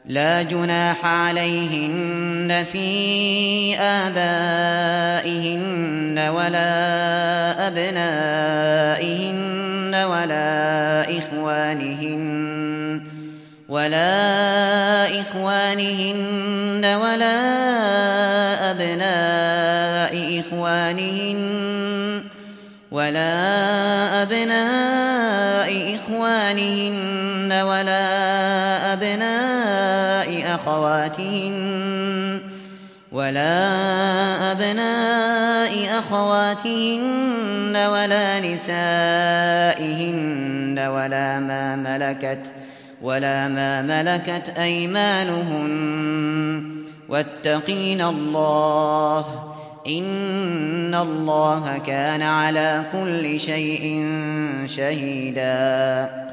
لا جناح عليهن في آبائهن ولا أبنائهن ولا إخوانهن ولا أبناء إخوانهن ولا أبناء أخواتهن ولا نسائهن ولا ما ملكت أيمانهن واتقين الله إن الله كان على كل شيء شهيدا.